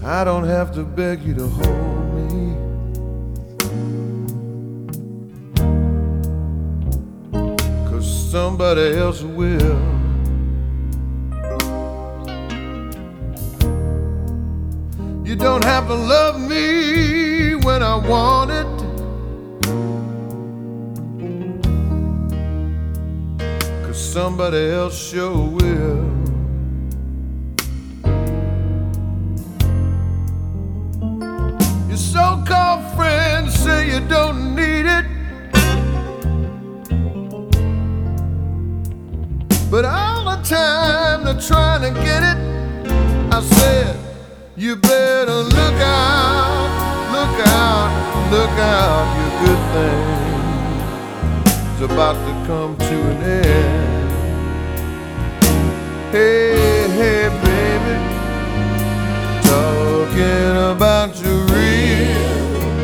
I don't have to beg you to hold me. 'Cause somebody else will. You don't have to love me when I want it. 'Cause somebody else sure will. Your so-called friends say you don't need it, but all the time they're trying to get it. I said, you better look out, look out, look out. Your good thing is about to come to an end. Hey, hey, baby, talking about your real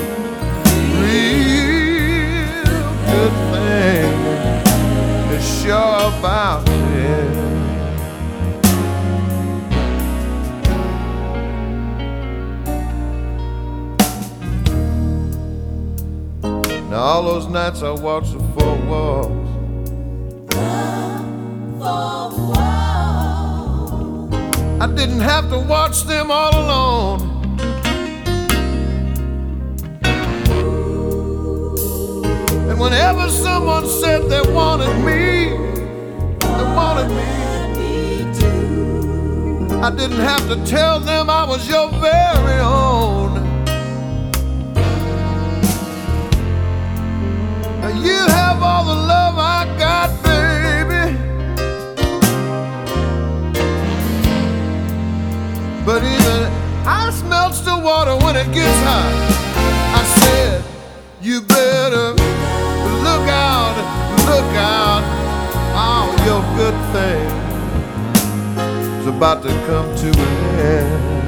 good thing. It's sure about it. Now all those nights I watched the four walls. I didn't have to watch them all alone. And whenever someone said they wanted me, I didn't have to tell them I was your very own. Now you have all the love I got, baby, but even ice melts the water when it gets hot. I said, you better look out, look out. Oh, your good thing is about to come to an end.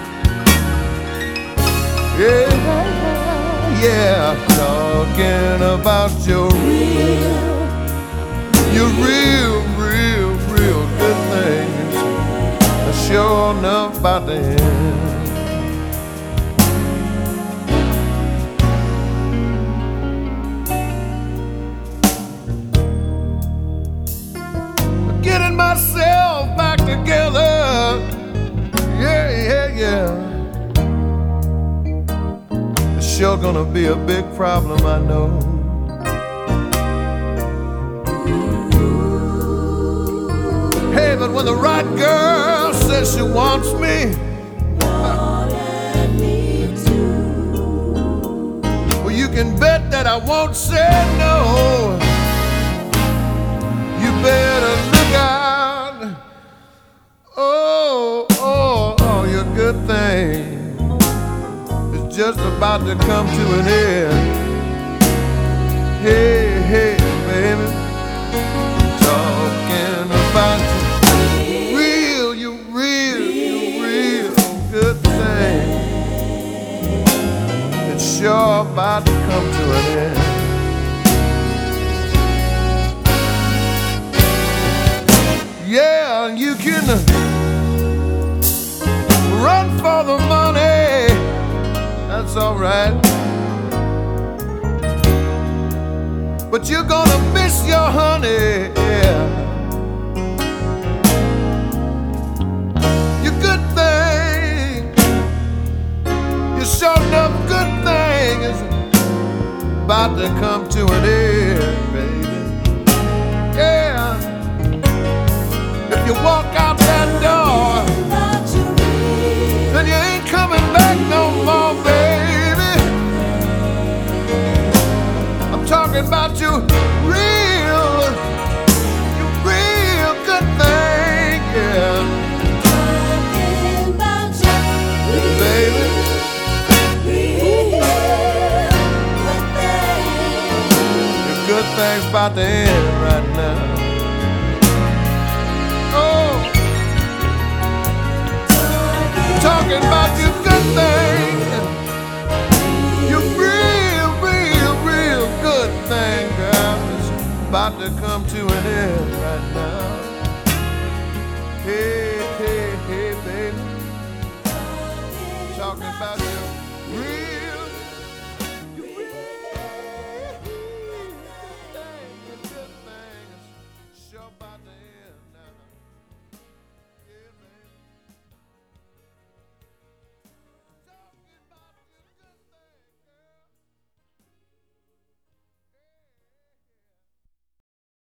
Yeah, yeah, talking about your real good things are sure enough about to end. Getting myself back together, yeah. It's sure gonna be a big problem, I know. Hey, but when the right girl says she wants me, well, you can bet that I won't say no. You better look out. Oh, your good thing is just about to come to an end. Hey, hey, baby, talking about your real good thing. It's sure about to come to an end. Yeah, you can run for the money, that's alright, but you're gonna miss your honey, yeah. Your good thing, your sure enough good thing is about to come to an end, baby. Yeah. If you walk out that door, then you ain't coming back no more, baby. I'm talking about your real good thing, yeah. Baby, your good thing's about to end right now. Talking about your good thing, your real good thing, girl, is about to come to an end right now. Hey, baby, talking about you.